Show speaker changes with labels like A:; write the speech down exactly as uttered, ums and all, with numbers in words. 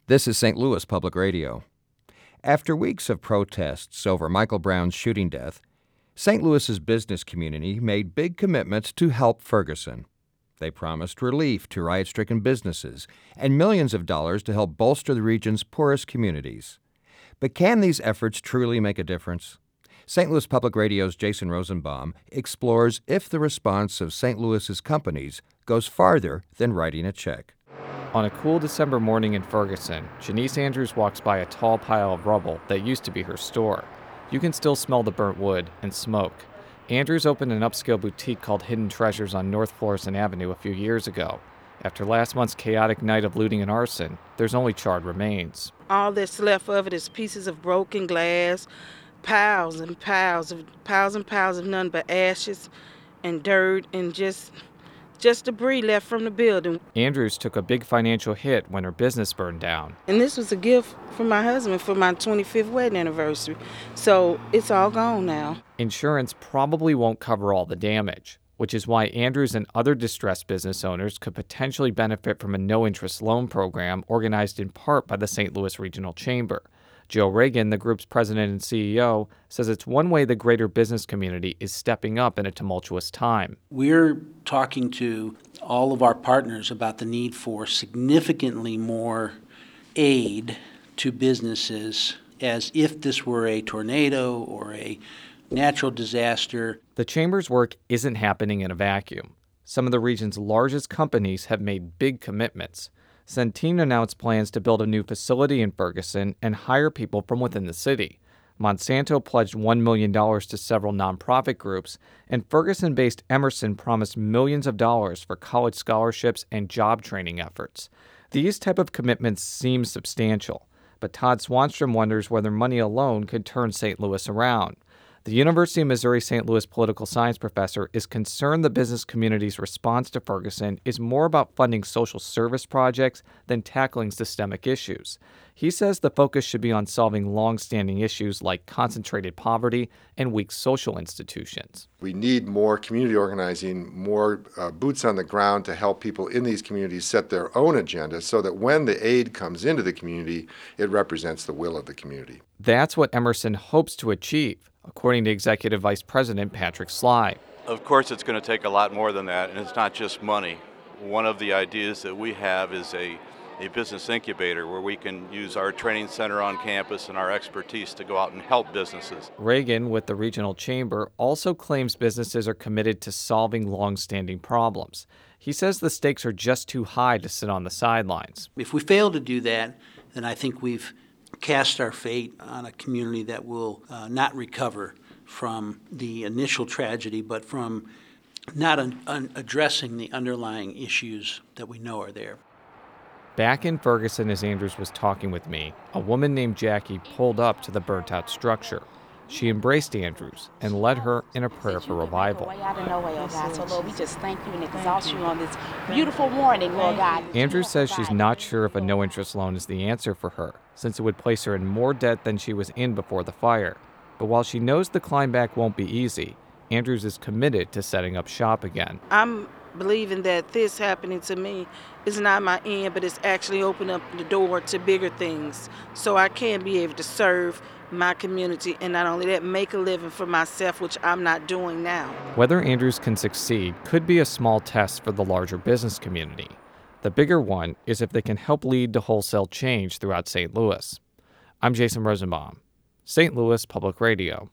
A: This is Saint Louis Public Radio. After weeks of protests over Michael Brown's shooting death, Saint Louis's business community made big commitments to help Ferguson. They promised relief to riot-stricken businesses and millions of dollars to help bolster the region's poorest communities. But can these efforts truly make a difference? Saint Louis Public Radio's Jason Rosenbaum explores if the response of Saint Louis's companies goes farther than writing a check.
B: On a cool December morning in Ferguson, Janice Andrews walks by a tall pile of rubble that used to be her store. You can still smell the burnt wood and smoke. Andrews opened an upscale boutique called Hidden Treasures on North Florissant Avenue a few years ago. After last month's chaotic night of looting and arson, there's only charred remains.
C: All that's left of it is pieces of broken glass, piles and piles of piles and piles of none but ashes and dirt and just just debris left from the building.
B: Andrews took a big financial hit when her business burned down.
C: And this was a gift from my husband for my twenty-fifth wedding anniversary. So it's all gone now.
B: Insurance probably won't cover all the damage, which is why Andrews and other distressed business owners could potentially benefit from a no-interest loan program organized in part by the Saint Louis Regional Chamber. Joe Reagan, the group's president and C E O, says it's one way the greater business community is stepping up in a tumultuous time.
D: We're talking to all of our partners about the need for significantly more aid to businesses as if this were a tornado or a natural disaster.
B: The Chamber's work isn't happening in a vacuum. Some of the region's largest companies have made big commitments. Centene announced plans to build a new facility in Ferguson and hire people from within the city. Monsanto pledged one million dollars to several nonprofit groups, and Ferguson-based Emerson promised millions of dollars for college scholarships and job training efforts. These type of commitments seem substantial, but Todd Swanstrom wonders whether money alone could turn Saint Louis around. The University of Missouri-Saint Louis political science professor is concerned the business community's response to Ferguson is more about funding social service projects than tackling systemic issues. He says the focus should be on solving long-standing issues like concentrated poverty and weak social institutions.
E: We need more community organizing, more uh, boots on the ground to help people in these communities set their own agenda so that when the aid comes into the community, it represents the will of the community.
B: That's what Emerson hopes to achieve, according to Executive Vice President Patrick Sly.
F: Of course, it's going to take a lot more than that, and it's not just money. One of the ideas that we have is a, a business incubator where we can use our training center on campus and our expertise to go out and help businesses.
B: Reagan, with the Regional Chamber, also claims businesses are committed to solving long-standing problems. He says the stakes are just too high to sit on the sidelines.
D: If we fail to do that, then I think we've cast our fate on a community that will uh, not recover from the initial tragedy, but from not un- un- addressing the underlying issues that we know are there.
B: Back in Ferguson, as Andrews was talking with me, a woman named Jackie pulled up to the burnt-out structure. She embraced Andrews and led her in a prayer for revival.
G: Way out of nowhere, oh God. So, Lord, we just thank you and exalt you on this beautiful morning, Lord God.
B: Andrews says she's not sure if a no-interest loan is the answer for her, since it would place her in more debt than she was in before the fire. But while she knows the climb back won't be easy, Andrews is committed to setting up shop again.
C: I'm believing that this happening to me is not my end, but it's actually opened up the door to bigger things. So I can be able to serve my community, and not only that, make a living for myself, which I'm not doing now.
B: Whether Andrews can succeed could be a small test for the larger business community. The bigger one is if they can help lead to wholesale change throughout Saint Louis. I'm Jason Rosenbaum, Saint Louis Public Radio.